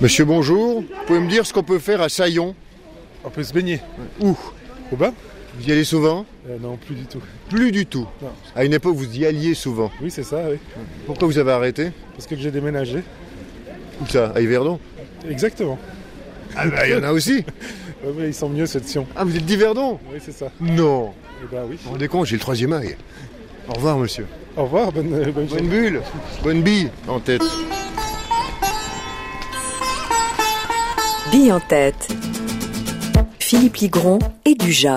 Monsieur, bonjour. Vous pouvez me dire ce qu'on peut faire à Saillon? On peut se baigner. Où? Au bain? Vous y allez souvent? Non, plus du tout. Plus du tout. Non. À une époque, vous y alliez souvent. Oui, c'est ça, oui. Pourquoi vous avez arrêté? Parce que j'ai déménagé. Où ça? À Yverdon? Exactement. Ah bah, il y en a aussi. Oui, ils sont mieux, cette Sion. Ah, vous êtes d'Yverdon? Oui, c'est ça. Non. Eh ben oui. Vous vous rendez compte, j'ai le troisième œil. Au revoir, monsieur. Au revoir, bonne Bonne journée. bulle, bonne bille en tête. Bille en tête. Philippe Ligron et Dujas.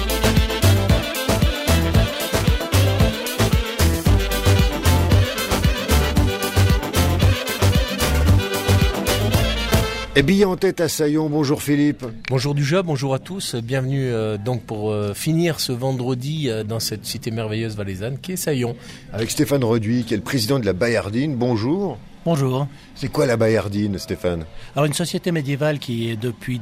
Et bille en tête à Saillon, bonjour Philippe. Bonjour Dujas, bonjour à tous. Bienvenue donc pour finir ce vendredi dans cette cité merveilleuse valaisanne qui est Saillon. Avec Stéphane Reduit, qui est le président de la Bayardine, bonjour. Bonjour. C'est quoi la Bayardine, Stéphane? Alors une société médiévale qui depuis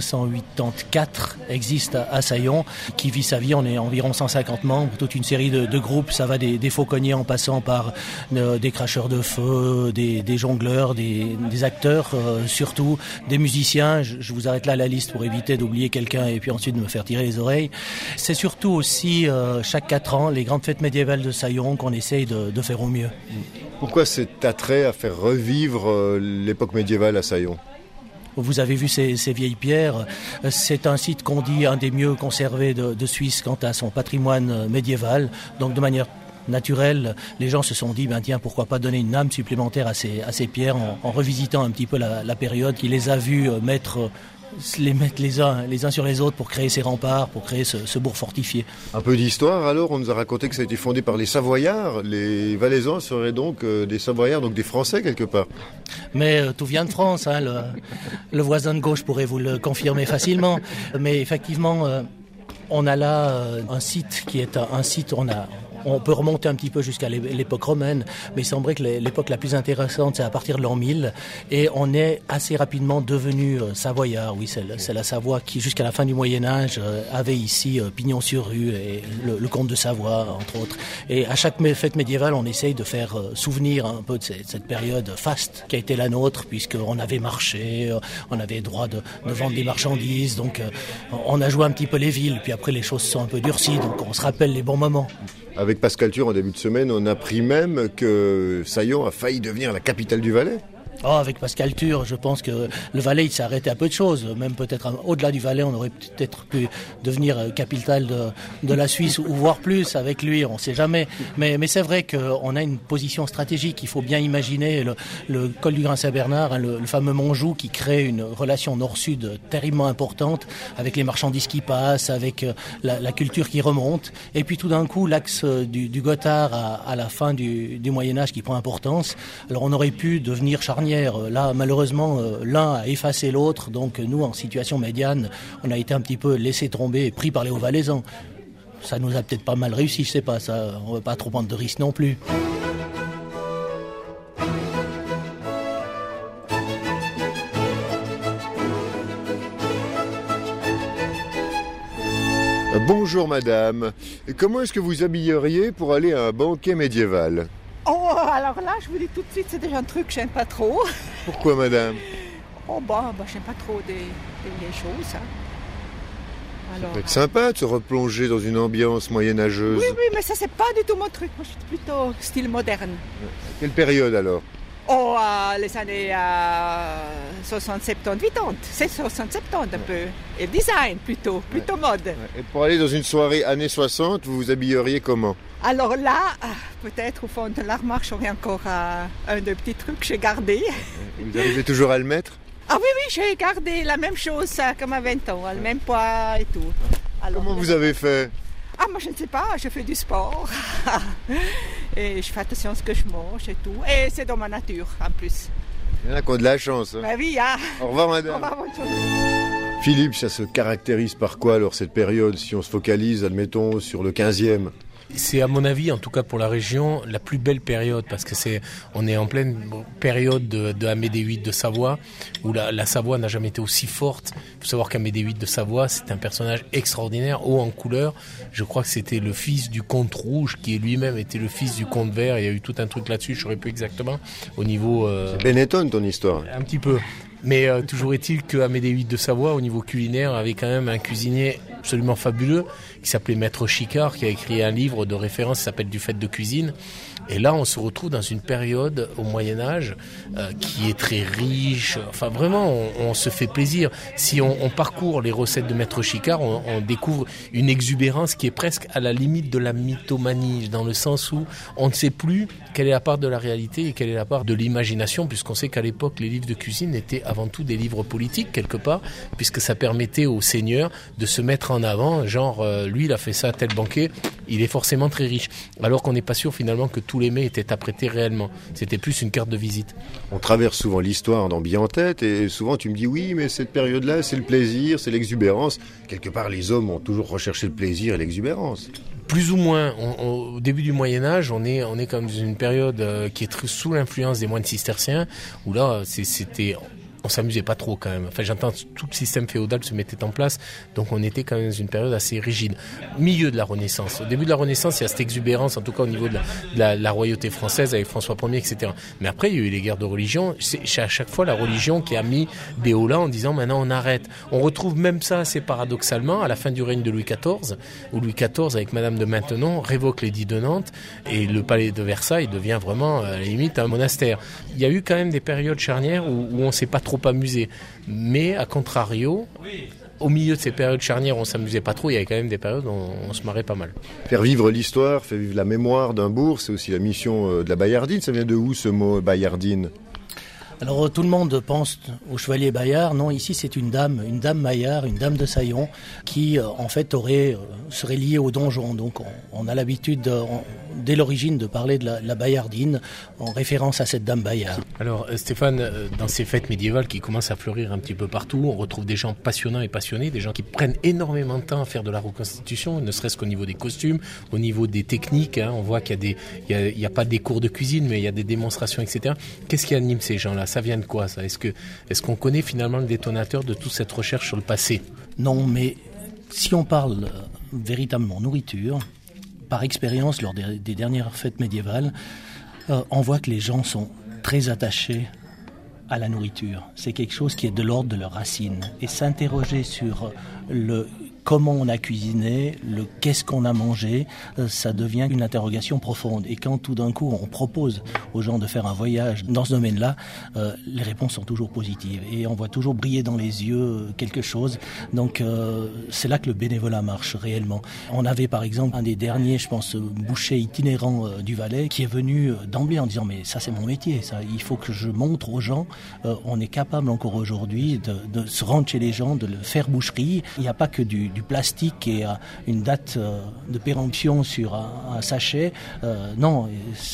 1984 existe à Saillon, qui vit sa vie. On est environ 150 membres, toute une série de groupes. Ça va des fauconniers en passant par des cracheurs de feu, des jongleurs, des acteurs surtout, des musiciens. Je vous arrête là la liste pour éviter d'oublier quelqu'un et puis ensuite de me faire tirer les oreilles. C'est surtout aussi chaque 4 ans les grandes fêtes médiévales de Saillon qu'on essaye de faire au mieux. Pourquoi cet attrait à faire revivre l'époque médiévale à Saillon? Vous avez vu ces vieilles pierres. C'est un site qu'on dit un des mieux conservés de Suisse quant à son patrimoine médiéval. Donc de manière naturelle, les gens se sont dit, tiens, pourquoi pas donner une âme supplémentaire à ces pierres en revisitant un petit peu la période qui les a vus mettre les uns sur les autres pour créer ces remparts, pour créer ce bourg fortifié. Un peu d'histoire alors, on nous a raconté que ça a été fondé par les Savoyards. Les Valaisans seraient donc des Savoyards, donc des Français quelque part. Mais tout vient de France, hein, le voisin de gauche pourrait vous le confirmer facilement. Mais effectivement, on a là un site qui est un site, on peut remonter un petit peu jusqu'à l'époque romaine, mais il semblerait que l'époque la plus intéressante, c'est à partir de l'an 1000, et on est assez rapidement devenu savoyard. Oui, c'est la Savoie qui, jusqu'à la fin du Moyen-Âge, avait ici pignon sur rue, et le comte de Savoie, entre autres. Et à chaque fête médiévale, on essaye de faire souvenir un peu de cette période faste qui a été la nôtre, puisqu'on avait marché, on avait droit de vendre des marchandises, donc on a joué un petit peu les villes, puis après les choses sont un peu durcies, donc on se rappelle les bons moments. Avec Pascal Thuir, en début de semaine, on a appris même que Saillon a failli devenir la capitale du Valais. Avec Pascal Thuir, je pense que le Valais, il s'est arrêté à peu de choses. Même peut-être au-delà du Valais, on aurait peut-être pu devenir capitale de la Suisse, ou voire plus avec lui, on ne sait jamais. Mais c'est vrai qu'on a une position stratégique. Il faut bien imaginer le col du Grain-Saint-Bernard, le fameux Montjoux, qui crée une relation nord-sud terriblement importante, avec les marchandises qui passent, avec la culture qui remonte. Et puis tout d'un coup, l'axe du Gothard à la fin du Moyen-Âge qui prend importance. Alors on aurait pu devenir charnière. Là, malheureusement, l'un a effacé l'autre. Donc nous, en situation médiane, on a été un petit peu laissé tomber et pris par les Hauts-Valaisans. Ça nous a peut-être pas mal réussi, je sais pas. Ça, on ne veut pas trop prendre de risques non plus. Bonjour madame. Et comment est-ce que vous habilleriez pour aller à un banquet médiéval? Oh, alors là, je vous dis tout de suite, c'est déjà un truc que j'aime pas trop. Pourquoi madame? Oh, j'aime pas trop des vieilles choses, hein. Alors, Ça peut être sympa de se replonger dans une ambiance moyenâgeuse. oui, mais ça, c'est pas du tout mon truc. Moi, je suis plutôt style moderne. Quelle période alors? Oh, les années 60, 70, 80. C'est 60, 70 un peu. Et design, plutôt mode. Et pour aller dans une soirée années 60, vous vous habilleriez comment? Alors là, peut-être au fond de l'armoire, j'aurais encore un de petits trucs que j'ai gardé. Vous arrivez toujours à le mettre? Ah oui, j'ai gardé la même chose comme à 20 ans, le même poids et tout. Alors, Comment vous avez fait? moi je ne sais pas, je fais du sport. Et je fais attention à ce que je mange et tout. Et c'est dans ma nature en plus. Il y en a qui ont de la chance. Hein. Oui, hein. Au revoir madame. Au revoir, bonne journée. Philippe, ça se caractérise par quoi alors cette période, si on se focalise, admettons, sur le 15e? C'est à mon avis, en tout cas pour la région, la plus belle période parce que on est en pleine période de Amédée VIII de Savoie où la Savoie n'a jamais été aussi forte. Il faut savoir qu'Amédée VIII de Savoie, c'est un personnage extraordinaire, haut en couleur. Je crois que c'était le fils du comte rouge qui lui-même était le fils du comte vert. Il y a eu tout un truc là-dessus, je ne saurais plus exactement au niveau... C'est Benetton ton histoire. Un petit peu. Mais toujours est-il qu'Amédée VIII de Savoie, au niveau culinaire, avait quand même un cuisinier absolument fabuleux qui s'appelait Maître Chicard, qui a écrit un livre de référence qui s'appelle Du fait de cuisine. Et là, on se retrouve dans une période au Moyen-Âge qui est très riche. Enfin, vraiment, on se fait plaisir. Si on parcourt les recettes de Maître Chicard, on découvre une exubérance qui est presque à la limite de la mythomanie, dans le sens où on ne sait plus quelle est la part de la réalité et quelle est la part de l'imagination, puisqu'on sait qu'à l'époque, les livres de cuisine étaient avant tout des livres politiques, quelque part, puisque ça permettait aux seigneurs de se mettre en avant, genre, lui, il a fait ça à tel banquet, il est forcément très riche. Alors qu'on n'est pas sûr, finalement, que tous les mets étaient apprêtés réellement. C'était plus une carte de visite. On traverse souvent l'histoire en biais en tête et souvent tu me dis oui, mais cette période-là, c'est le plaisir, c'est l'exubérance. Quelque part, les hommes ont toujours recherché le plaisir et l'exubérance. Plus ou moins, au début du Moyen-Âge, on est comme dans une période qui est sous l'influence des moines cisterciens, où là, on s'amusait pas trop quand même. Enfin, j'entends, tout le système féodal se mettait en place, donc on était quand même dans une période assez rigide. Milieu de la Renaissance. Au début de la Renaissance, il y a cette exubérance, en tout cas au niveau de la royauté française avec François Ier, etc. Mais après, il y a eu les guerres de religion. C'est à chaque fois la religion qui a mis des hauts là en disant maintenant on arrête. On retrouve même ça assez paradoxalement à la fin du règne de Louis XIV, où Louis XIV, avec Madame de Maintenon, révoque l'édit de Nantes et le palais de Versailles devient vraiment à la limite un monastère. Il y a eu quand même des périodes charnières où on s'est pas trop amusé. Mais à contrario, au milieu de ces périodes charnières, on s'amusait pas trop. Il y avait quand même des périodes où on se marrait pas mal. Faire vivre l'histoire, faire vivre la mémoire d'un bourg, c'est aussi la mission de la Bayardine. Ça vient de où ce mot Bayardine ? Alors tout le monde pense au chevalier Bayard. Non, ici c'est une dame Maillard, une dame de Saillon, qui en fait serait liée au donjon. Donc on a l'habitude dès l'origine de parler de la Bayardine en référence à cette dame Bayard. Alors Stéphane, dans ces fêtes médiévales qui commencent à fleurir un petit peu partout, on retrouve des gens passionnants et passionnés, des gens qui prennent énormément de temps à faire de la reconstitution, ne serait-ce qu'au niveau des costumes, au niveau des techniques. On voit qu'il y a pas des cours de cuisine, mais il y a des démonstrations, etc. Qu'est-ce qui anime ces gens-là ? Ça vient de quoi, ça ? Est-ce qu'on connaît finalement le détonateur de toute cette recherche sur le passé ? Non, mais si on parle véritablement nourriture, par expérience, lors des dernières fêtes médiévales, on voit que les gens sont très attachés à la nourriture. C'est quelque chose qui est de l'ordre de leurs racines. Et s'interroger sur le comment on a cuisiné, le qu'est-ce qu'on a mangé, ça devient une interrogation profonde. Et quand tout d'un coup on propose aux gens de faire un voyage dans ce domaine-là, les réponses sont toujours positives et on voit toujours briller dans les yeux quelque chose. Donc c'est là que le bénévolat marche réellement. On avait par exemple un des derniers, je pense, boucher itinérant du Valais qui est venu d'emblée en disant mais ça c'est mon métier, ça, il faut que je montre aux gens, on est capable encore aujourd'hui de se rendre chez les gens, de le faire boucherie. Il n'y a pas que du plastique et une date de péremption sur un sachet. Non,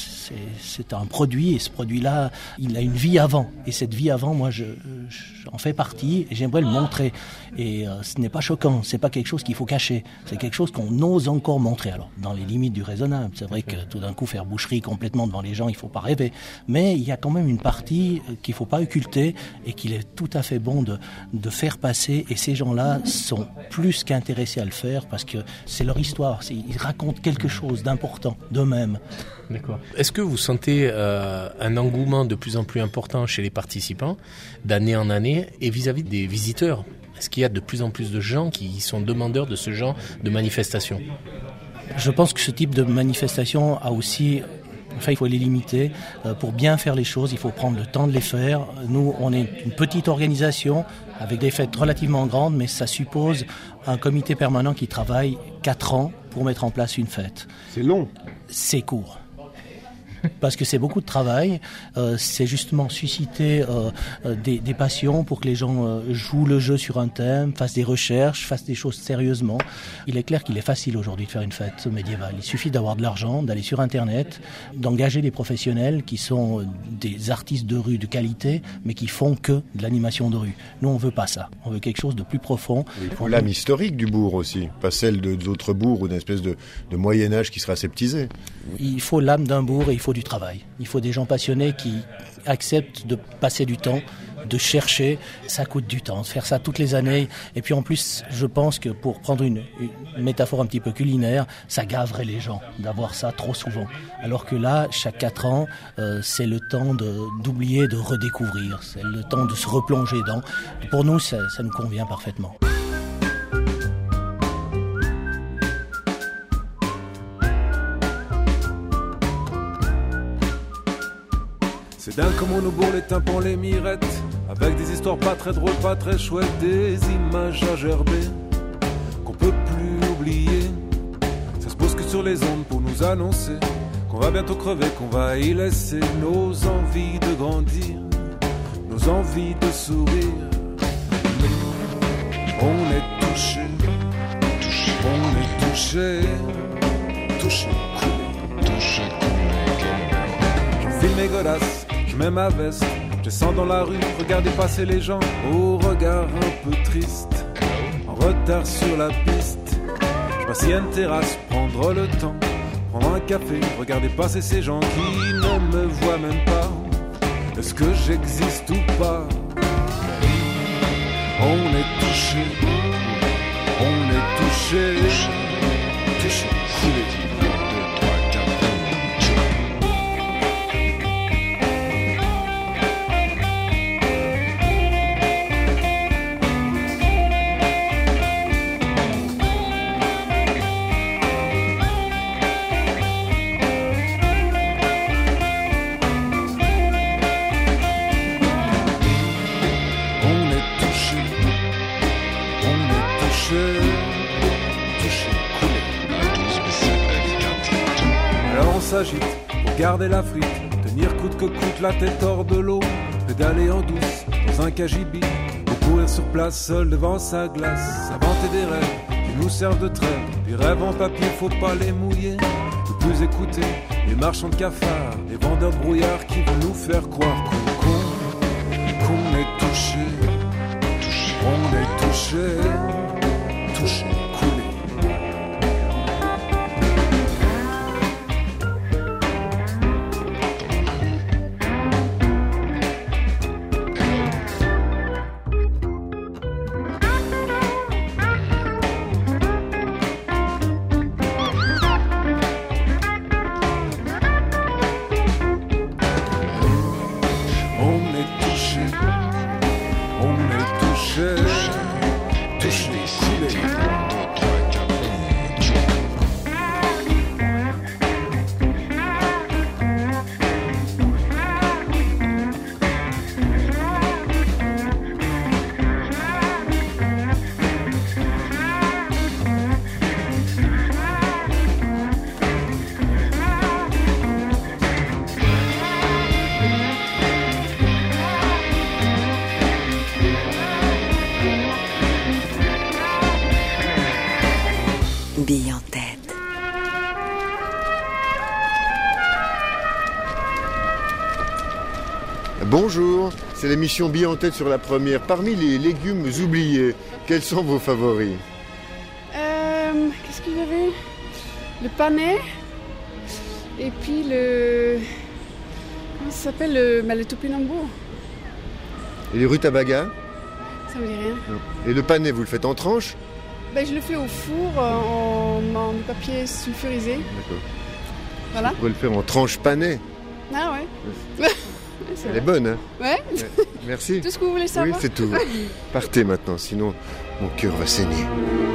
c'est un produit et ce produit-là, il a une vie avant. Et cette vie avant, moi, j'en fais partie et j'aimerais le montrer. Et ce n'est pas choquant, c'est pas quelque chose qu'il faut cacher. C'est quelque chose qu'on ose encore montrer. Alors, dans les limites du raisonnable, c'est vrai que tout d'un coup, faire boucherie complètement devant les gens, il faut pas rêver. Mais il y a quand même une partie qu'il faut pas occulter et qu'il est tout à fait bon de faire passer. Et ces gens-là sont plus qu'intéressés à le faire parce que c'est leur histoire. Ils racontent quelque chose d'important d'eux-mêmes. D'accord. Est-ce que vous sentez un engouement de plus en plus important chez les participants, d'année en année, et vis-à-vis des visiteurs ? Est-ce qu'il y a de plus en plus de gens qui sont demandeurs de ce genre de manifestation ? Je pense que ce type de manifestation a aussi... Enfin, il faut les limiter. Pour bien faire les choses, il faut prendre le temps de les faire. Nous, on est une petite organisation avec des fêtes relativement grandes, mais ça suppose un comité permanent qui travaille 4 ans pour mettre en place une fête. C'est long. C'est court. parce que c'est beaucoup de travail. C'est justement susciter des passions pour que les gens jouent le jeu sur un thème, fassent des recherches, fassent des choses sérieusement. Il est clair qu'il est facile aujourd'hui de faire une fête médiévale. Il suffit d'avoir de l'argent, d'aller sur Internet, d'engager des professionnels qui sont des artistes de rue de qualité, mais qui font que de l'animation de rue. Nous, on veut pas ça. On veut quelque chose de plus profond. Il faut l'âme historique du bourg aussi, pas celle d'autres bourgs ou d'une espèce de Moyen-Âge qui sera aseptisé. Il faut l'âme d'un bourg et il faut du travail. Il faut des gens passionnés qui acceptent de passer du temps, de chercher. Ça coûte du temps, de faire ça toutes les années. Et puis en plus, je pense que pour prendre une métaphore un petit peu culinaire, ça gaverait les gens d'avoir ça trop souvent. Alors que là, chaque 4 ans, c'est le temps d'oublier, de redécouvrir. C'est le temps de se replonger dedans. Pour nous, ça nous convient parfaitement. C'est dingue comme on nous bourre les tympans, les mirettes, avec des histoires pas très drôles, pas très chouettes, des images à gerber qu'on peut plus oublier. Ça se pose que sur les ondes pour nous annoncer qu'on va bientôt crever, qu'on va y laisser nos envies de grandir, nos envies de sourire. On est touché, on est touché, touché, coulé, touché, coulé. Je file mes godasses, je mets ma veste, je descends dans la rue, regardez passer les gens au regard un peu triste, en retard sur la piste. Je m'assieds à une terrasse, prendre le temps, prendre un café, regarder passer ces gens qui ne me voient même pas. Est-ce que j'existe ou pas? On est touché, on est touché, touché, coulé. S'agite pour garder la frite, tenir coûte que coûte la tête hors de l'eau, pédaler en douce dans un cagibi, ou courir sur place seul devant sa glace, s'inventer des rêves qui nous servent de trêve, des rêves en papier, faut pas les mouiller, ne plus écouter les marchands de cafards, les vendeurs de brouillard qui vont nous faire croire qu'on est touché, on est touché, touché. Billes en tête. Bonjour, c'est l'émission Billes en tête sur la première. Parmi les légumes oubliés, quels sont vos favoris? Qu'est-ce qu'il y avait? Le panais. Et puis le... Comment ça s'appelle? Le topinambour. Et les rutabagas? Ça me dit rien. Non. Et le panais, vous le faites en tranches? Je le fais au four en papier sulfurisé. D'accord. Voilà. Vous pouvez le faire en tranches panées. Ah ouais. Elle est bonne, hein? Ouais. Merci. Tout ce que vous voulez savoir? Oui, c'est tout. Partez maintenant, sinon mon cœur va saigner.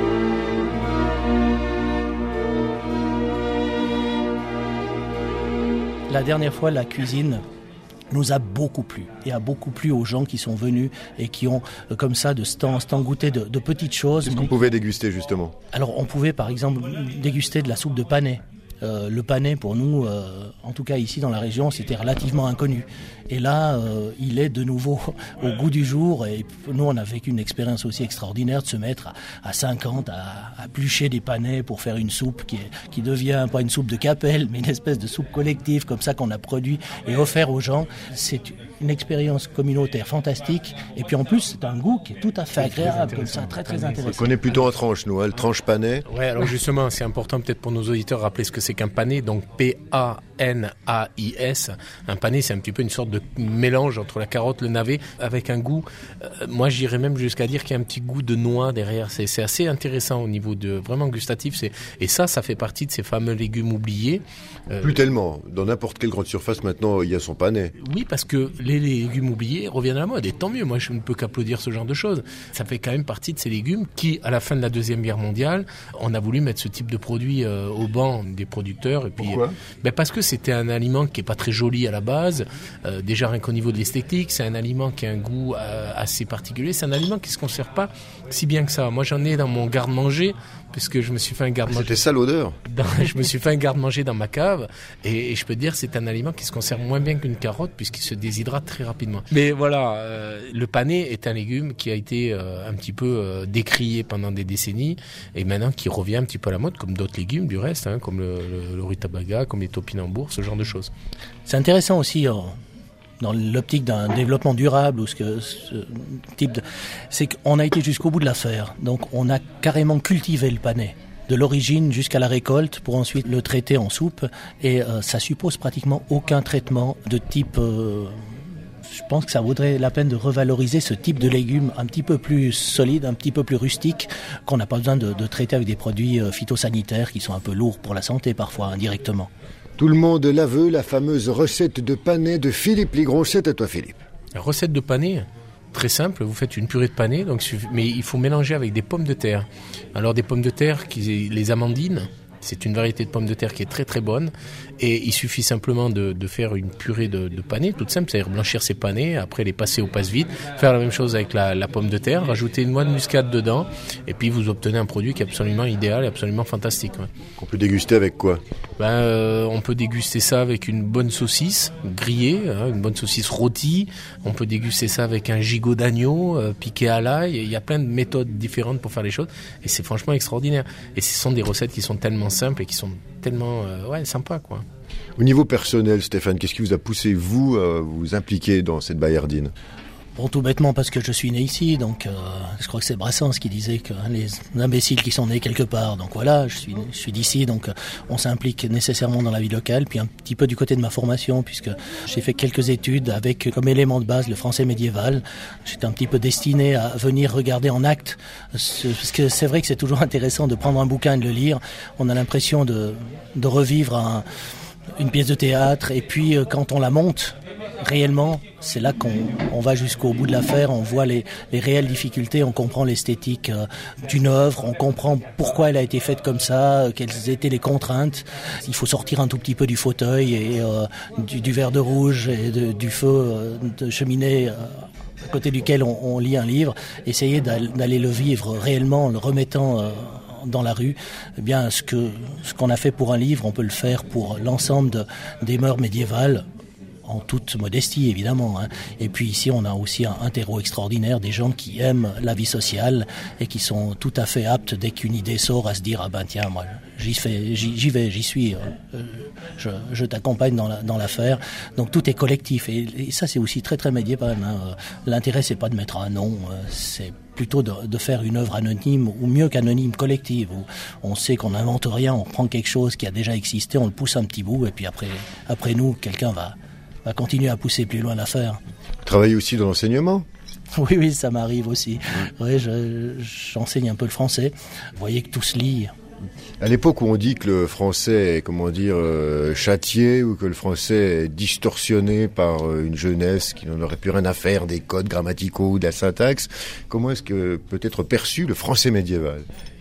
La dernière fois, la cuisine nous a beaucoup plu et a beaucoup plu aux gens qui sont venus et qui ont comme ça de ce temps goûté de petites choses. Qu'est-ce qu'on pouvait déguster justement? Alors on pouvait par exemple déguster de la soupe de panais. Le panais, pour nous, en tout cas ici dans la région, c'était relativement inconnu. Et là, il est de nouveau au goût du jour. Et nous, on a vécu une expérience aussi extraordinaire de se mettre à 50 à plucher des panais pour faire une soupe qui devient pas une soupe de Capelle, mais une espèce de soupe collective comme ça qu'on a produit et offert aux gens. C'est une expérience communautaire fantastique. Et puis en plus, c'est un goût qui est tout à fait agréable, comme ça, très très intéressant. On connaît plutôt en tranche, nous, le tranche panais. Ouais, alors justement, c'est important peut-être pour nos auditeurs de rappeler ce que c'est qu'un panais, donc P-A-N-A-I-S. Un panais, c'est un petit peu une sorte de mélange entre la carotte, le navet, avec un goût, moi j'irais même jusqu'à dire qu'il y a un petit goût de noix derrière. C'est assez intéressant au niveau de vraiment gustatif. Et ça fait partie de ces fameux légumes oubliés. Plus tellement. Dans n'importe quelle grande surface maintenant, il y a son panais. Oui, parce que les légumes oubliés reviennent à la mode. Et tant mieux, moi je ne peux qu'applaudir ce genre de choses. Ça fait quand même partie de ces légumes qui, à la fin de la Deuxième Guerre mondiale, on a voulu mettre ce type de produit au banc des producteurs. Et puis, pourquoi ? Parce que c'était un aliment qui est pas très joli à la base. Déjà rien qu'au niveau de l'esthétique, c'est un aliment qui a un goût assez particulier. C'est un aliment qui se conserve pas si bien que ça. Moi j'en ai dans mon garde-manger, puisque je me suis fait un garde-manger. C'était ça l'odeur. Je me suis fait un garde-manger dans ma cave, et je peux te dire c'est un aliment qui se conserve moins bien qu'une carotte, puisqu'il se déshydrate très rapidement. Mais voilà, le panais est un légume qui a été un petit peu décrié pendant des décennies, et maintenant qui revient un petit peu à la mode, comme d'autres légumes du reste, comme le rutabaga, comme les topinambours, ce genre de choses. C'est intéressant aussi dans l'optique d'un développement durable ou ce type de, c'est qu'on a été jusqu'au bout de l'affaire. Donc on a carrément cultivé le panais de l'origine jusqu'à la récolte pour ensuite le traiter en soupe, et ça suppose pratiquement aucun traitement de type je pense que ça vaudrait la peine de revaloriser ce type de légumes un petit peu plus solide, un petit peu plus rustique, qu'on n'a pas besoin de traiter avec des produits phytosanitaires qui sont un peu lourds pour la santé parfois indirectement. Tout le monde la veut, la fameuse recette de panais de Philippe Ligron. C'est à toi, Philippe. La recette de panais, très simple, vous faites une purée de panais, mais il faut mélanger avec des pommes de terre. Alors des pommes de terre, les amandines, c'est une variété de pommes de terre qui est très très bonne, et il suffit simplement de faire une purée de panais, toute simple, c'est-à-dire blanchir ces panais, après les passer au passe-vide, faire la même chose avec la pomme de terre, rajouter une noix de muscade dedans, et puis vous obtenez un produit qui est absolument idéal et absolument fantastique. Ouais. On peut déguster avec quoi ? On peut déguster ça avec une bonne saucisse grillée, une bonne saucisse rôtie. On peut déguster ça avec un gigot d'agneau piqué à l'ail. Il y a plein de méthodes différentes pour faire les choses, et c'est franchement extraordinaire. Et ce sont des recettes qui sont tellement simples et qui sont tellement sympas, quoi. Au niveau personnel, Stéphane, qu'est-ce qui vous a poussé, vous, à vous impliquer dans cette Baillardine ? Bon, tout bêtement parce que je suis né ici, donc je crois que c'est Brassens qui disait que les imbéciles qui sont nés quelque part, donc voilà, je suis d'ici, donc on s'implique nécessairement dans la vie locale, puis un petit peu du côté de ma formation, puisque j'ai fait quelques études avec comme élément de base le français médiéval. J'étais un petit peu destiné à venir regarder en acte, parce que c'est vrai que c'est toujours intéressant de prendre un bouquin et de le lire. On a l'impression de revivre une pièce de théâtre, et puis quand on la monte réellement, c'est là qu'on va jusqu'au bout de l'affaire, on voit les réelles difficultés, on comprend l'esthétique d'une œuvre, on comprend pourquoi elle a été faite comme ça, quelles étaient les contraintes. Il faut sortir un tout petit peu du fauteuil et du verre de rouge et du feu de cheminée à côté duquel on lit un livre, essayer d'aller le vivre réellement en le remettant dans la rue. Eh bien, ce qu'on a fait pour un livre, on peut le faire pour l'ensemble des mœurs médiévales, en toute modestie évidemment. Et puis ici on a aussi un terreau extraordinaire, des gens qui aiment la vie sociale et qui sont tout à fait aptes dès qu'une idée sort à se dire tiens, moi j'y suis, je t'accompagne dans l'affaire. Donc tout est collectif, et ça c'est aussi très très médiéval. L'intérêt c'est pas de mettre un nom, c'est plutôt de faire une œuvre anonyme, ou mieux qu'anonyme, collective, où on sait qu'on n'invente rien, on prend quelque chose qui a déjà existé, on le pousse un petit bout, et puis après nous, quelqu'un va continuer à pousser plus loin l'affaire. Travailler aussi dans l'enseignement ? Oui, ça m'arrive aussi. Oui, j'enseigne un peu le français. Vous voyez que tout se lie. À l'époque où on dit que le français est, châtié, ou que le français est distorsionné par une jeunesse qui n'en aurait plus rien à faire des codes grammaticaux ou de la syntaxe, comment est-ce que peut être perçu le français médiéval ?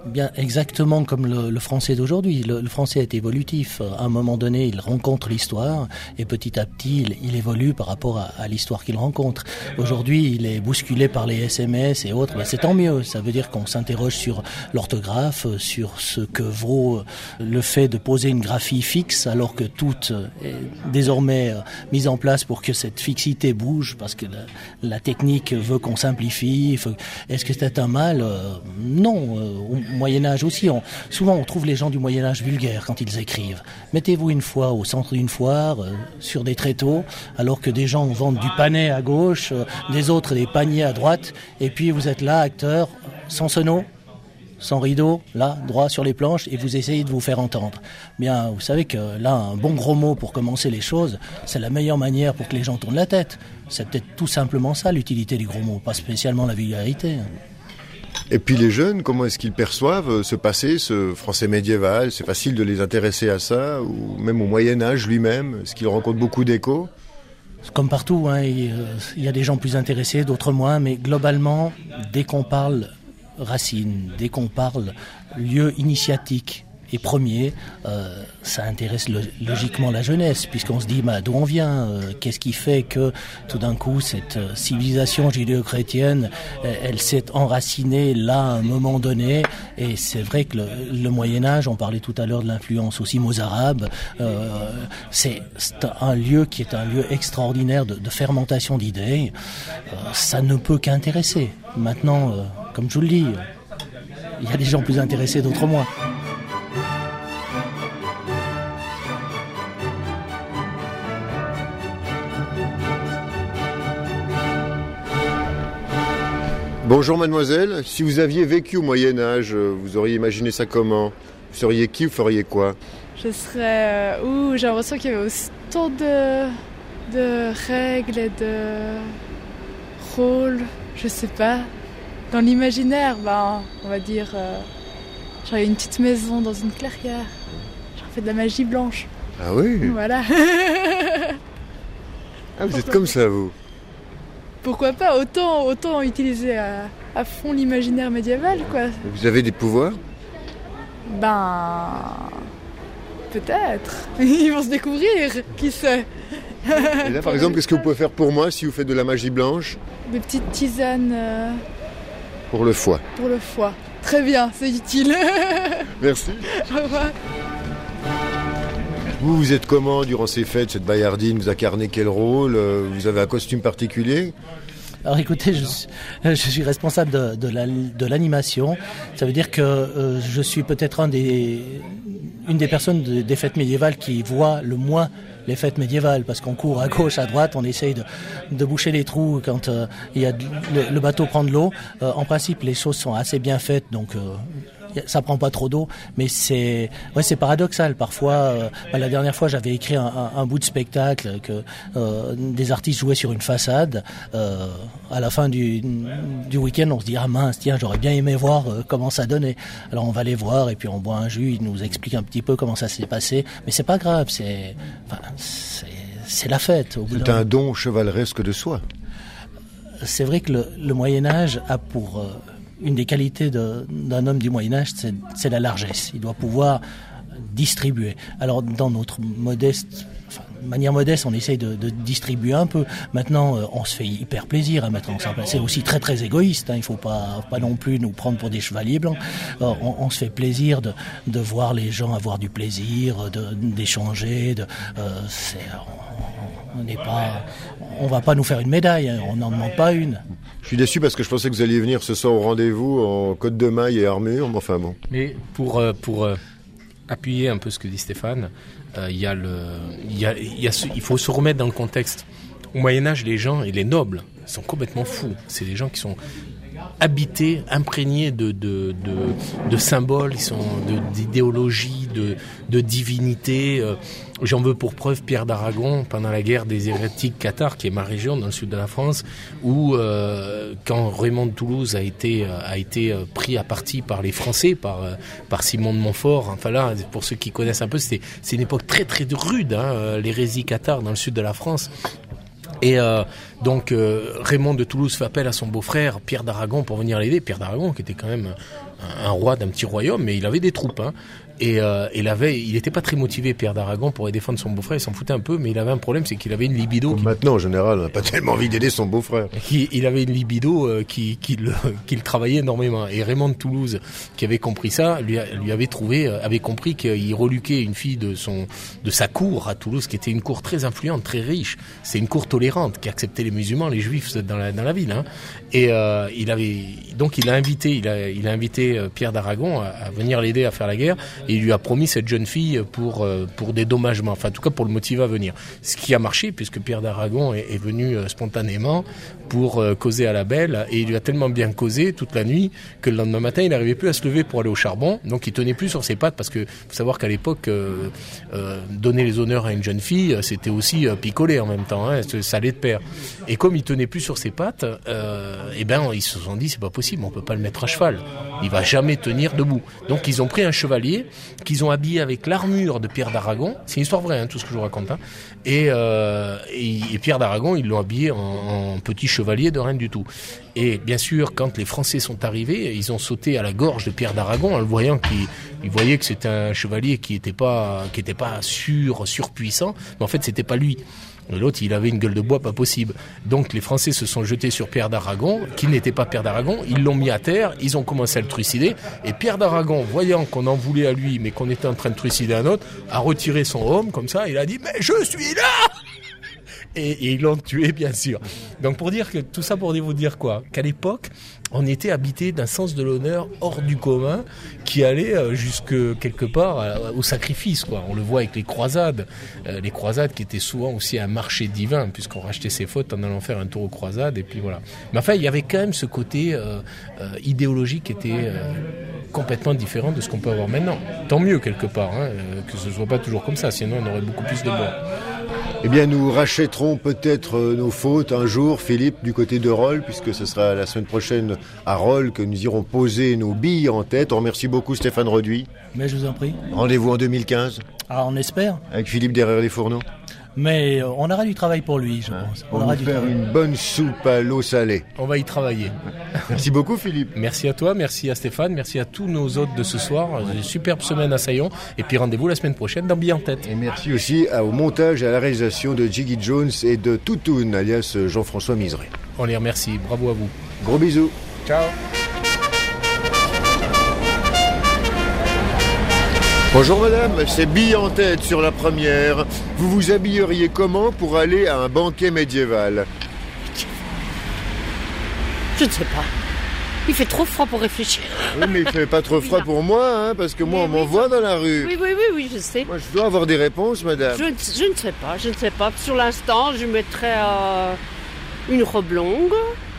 Bien, exactement comme le français d'aujourd'hui. Le français est évolutif. À un moment donné, il rencontre l'histoire et petit à petit, il évolue par rapport à l'histoire qu'il rencontre. Aujourd'hui, il est bousculé par les SMS et autres. Ben, c'est tant mieux. Ça veut dire qu'on s'interroge sur l'orthographe, sur ce que vaut le fait de poser une graphie fixe alors que tout est désormais mis en place pour que cette fixité bouge parce que la technique veut qu'on simplifie. Est-ce que c'est un mal ? Non. Au Moyen-Âge aussi, souvent on trouve les gens du Moyen-Âge vulgaires quand ils écrivent. Mettez-vous une fois au centre d'une foire, sur des tréteaux, alors que des gens vendent du panais à gauche, des autres des paniers à droite, et puis vous êtes là, acteur, sans sono, sans rideau, là, droit sur les planches, et vous essayez de vous faire entendre. Bien, vous savez que là, un bon gros mot pour commencer les choses, c'est la meilleure manière pour que les gens tournent la tête. C'est peut-être tout simplement ça, l'utilité du gros mot, pas spécialement la vulgarité. Et puis les jeunes, comment est-ce qu'ils perçoivent ce passé, ce français médiéval ? C'est facile de les intéresser à ça, ou même au Moyen-Âge lui-même ? Est-ce qu'ils rencontrent beaucoup d'échos ? Comme partout, hein, il y a des gens plus intéressés, d'autres moins, mais globalement, dès qu'on parle racines, dès qu'on parle lieu initiatique et premier, ça intéresse logiquement la jeunesse, puisqu'on se dit d'où on vient, qu'est-ce qui fait que tout d'un coup cette civilisation judéo-chrétienne, elle s'est enracinée là à un moment donné, et c'est vrai que le Moyen-Âge, on parlait tout à l'heure de l'influence aussi mozarabe, c'est un lieu qui est un lieu extraordinaire de fermentation d'idées, ça ne peut qu'intéresser. Maintenant, comme je vous le dis, il y a des gens plus intéressés, d'autres moins. Bonjour mademoiselle, si vous aviez vécu au Moyen-Âge, vous auriez imaginé ça comment ? Vous seriez qui, vous feriez quoi ? Je serais j'ai l'impression qu'il y avait autant de règles et de rôles, je sais pas. Dans l'imaginaire, on va dire, j'aurais une petite maison dans une clairière. J'aurais fait de la magie blanche. Ah oui ? Voilà. Ah, vous êtes comme ça, vous ? Pourquoi pas, autant utiliser à fond l'imaginaire médiéval, quoi. Vous avez des pouvoirs ? Peut-être. Ils vont se découvrir, qui sait. Et là, par exemple, qu'est-ce que vous pouvez faire pour moi si vous faites de la magie blanche ? Des petites tisanes. Pour le foie. Pour le foie. Très bien, c'est utile. Merci. Au revoir. Vous êtes comment durant ces fêtes, cette Bayardine ? Vous incarnez quel rôle ? Vous avez un costume particulier ? Alors écoutez, je suis responsable de l'animation. Ça veut dire que je suis peut-être une des personnes des fêtes médiévales qui voit le moins les fêtes médiévales, parce qu'on court à gauche, à droite, on essaye de boucher les trous quand le bateau prend de l'eau. En principe, les choses sont assez bien faites, donc ça prend pas trop d'eau, mais c'est paradoxal. Parfois, la dernière fois, j'avais écrit un bout de spectacle que des artistes jouaient sur une façade. À la fin du week-end, on se dit mince, tiens, j'aurais bien aimé voir comment ça donnait. Alors on va les voir et puis on boit un jus, ils nous expliquent un petit peu comment ça s'est passé, mais c'est pas grave, c'est la fête. C'est un don chevaleresque de soi. C'est vrai que le Moyen-Âge a pour une des qualités d'un homme du Moyen-Âge, c'est la largesse. Il doit pouvoir distribuer. Alors, dans notre manière modeste, on essaye de distribuer un peu. Maintenant, on se fait hyper plaisir à mettre ensemble. C'est aussi très très égoïste. Il ne faut pas non plus nous prendre pour des chevaliers blancs. On se fait plaisir de voir les gens avoir du plaisir, d'échanger. On va pas nous faire une médaille. On n'en demande pas une. Je suis déçu parce que je pensais que vous alliez venir ce soir au rendez-vous en côte de maille et armure, mais enfin bon. Mais pour appuyer un peu ce que dit Stéphane, il faut se remettre dans le contexte. Au Moyen-Âge, les gens et les nobles sont complètement fous. C'est des gens qui sont habités, imprégnés de symboles, ils sont d'idéologie, de divinité. J'en veux pour preuve Pierre d'Aragon pendant la guerre des hérétiques cathares, qui est ma région dans le sud de la France, où quand Raymond de Toulouse a été pris à partie par les Français, par Simon de Montfort. Enfin là, pour ceux qui connaissent un peu, c'est une époque très très rude, l'hérésie cathare dans le sud de la France. Et Donc Raymond de Toulouse fait appel à son beau-frère Pierre d'Aragon pour venir l'aider. Pierre d'Aragon qui était quand même un roi d'un petit royaume, mais il avait des troupes. Et il était pas très motivé, Pierre d'Aragon, pour défendre son beau-frère. Il s'en foutait un peu, mais il avait un problème, c'est qu'il avait une libido. Maintenant, en général, on n'a pas tellement envie d'aider son beau-frère. Il avait une libido qui le travaillait énormément. Et Raymond de Toulouse, qui avait compris ça, avait compris qu'il reluquait une fille de sa cour à Toulouse, qui était une cour très influente, très riche. C'est une cour tolérante qui acceptait les musulmans, les juifs dans la ville. Et il a invité Pierre d'Aragon à venir l'aider à faire la guerre. Et il lui a promis cette jeune fille pour dédommagement, enfin en tout cas pour le motiver à venir. Ce qui a marché puisque Pierre d'Aragon est venu spontanément pour causer à la belle, et il lui a tellement bien causé toute la nuit que le lendemain matin il n'arrivait plus à se lever pour aller au charbon, donc il tenait plus sur ses pattes, parce que faut savoir qu'à l'époque donner les honneurs à une jeune fille c'était aussi picoler en même temps, ça allait de pair. Et comme il tenait plus sur ses pattes, ils se sont dit c'est pas possible, on peut pas le mettre à cheval, il va jamais tenir debout. Donc ils ont pris un chevalier qu'ils ont habillé avec l'armure de Pierre d'Aragon. C'est une histoire vraie, tout ce que je vous raconte. Et Pierre d'Aragon, ils l'ont habillé en petit chevalier de rien du tout. Et bien sûr, quand les Français sont arrivés, ils ont sauté à la gorge de Pierre d'Aragon en le voyant qu'ils voyaient que c'était un chevalier qui était pas surpuissant, mais en fait c'était pas lui. Et l'autre, il avait une gueule de bois pas possible. Donc les Français se sont jetés sur Pierre d'Aragon, qui n'était pas Pierre d'Aragon, ils l'ont mis à terre, ils ont commencé à le trucider, et Pierre d'Aragon, voyant qu'on en voulait à lui, mais qu'on était en train de trucider un autre, a retiré son homme, comme ça, il a dit « Mais je suis là !» Et ils l'ont tué, bien sûr. Donc tout ça pour vous dire quoi ? Qu'à l'époque, on était habité d'un sens de l'honneur hors du commun qui allait jusque quelque part au sacrifice, quoi. On le voit avec les croisades qui étaient souvent aussi un marché divin, puisqu'on rachetait ses fautes en allant faire un tour aux croisades, et puis voilà. Mais enfin, il y avait quand même ce côté idéologique qui était complètement différent de ce qu'on peut avoir maintenant. Tant mieux quelque part, que ce soit pas toujours comme ça, sinon on aurait beaucoup plus de morts. Eh bien, nous rachèterons peut-être nos fautes un jour, Philippe, du côté de Rolle, puisque ce sera la semaine prochaine à Rolle que nous irons poser nos billes en tête. On remercie beaucoup Stéphane Reduit. Mais je vous en prie. Rendez-vous en 2015. Ah, on espère. Avec Philippe Derrière-les-Fourneaux. Mais on aura du travail pour lui, je pense. On va faire une bonne soupe à l'eau salée. On va y travailler. Merci beaucoup, Philippe. Merci à toi, merci à Stéphane, merci à tous nos hôtes de ce soir. Une superbe semaine à Saillon. Et puis rendez-vous la semaine prochaine dans Billes en tête. Et merci aussi au montage et à la réalisation de Jiggy Jones et de Toutoun, alias Jean-François Miseré. On les remercie. Bravo à vous. Gros bisous. Ciao. Bonjour madame, c'est Billes en tête sur la première. Vous vous habilleriez comment pour aller à un banquet médiéval ? Je ne sais pas. Il fait trop froid pour réfléchir. Oui, mais il fait pas trop froid pour moi, parce que moi on m'envoie dans la rue. Oui, je sais. Moi je dois avoir des réponses, madame. Je ne sais pas. Sur l'instant, je mettrais une robe longue.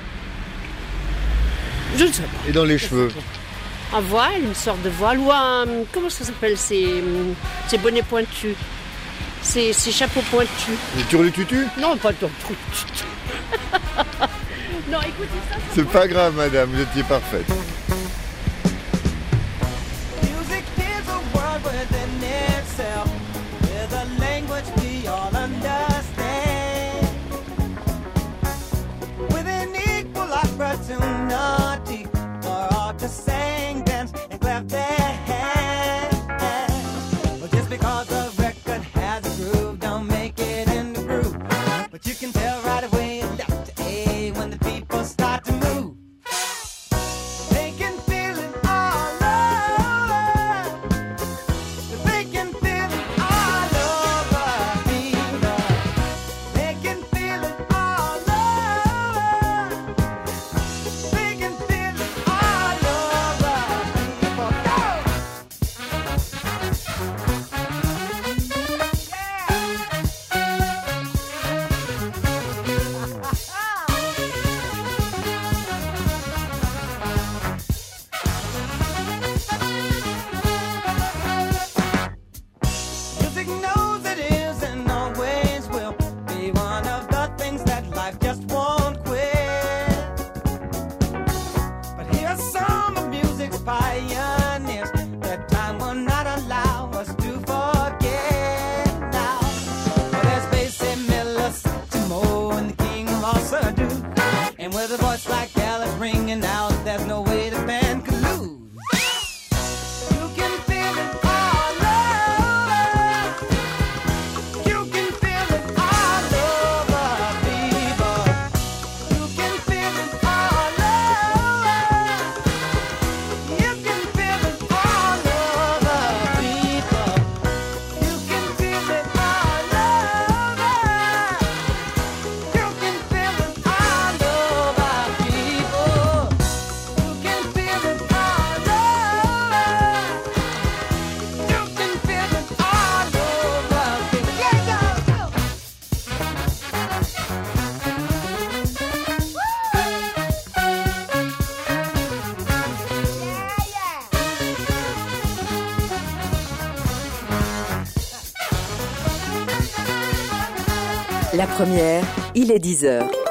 Je ne sais pas. Et dans les cheveux ? Un voile, une sorte de voile, ou comment ça s'appelle, ces bonnets pointus, ces chapeaux pointus. Les turlututu ? Non, pas le turlututu. Non, écoutez ça. C'est pas grave, madame, vous étiez parfaite. Take bell is ringing out, there's no way the band can lose. You can feel it all over. You can feel it all over, people. You can feel it all over. You can feel it all over, people. You can feel it all over. You can feel it all over, people. You can feel it all over. You can feel it all over, people. Yeah, La première, il est 10h.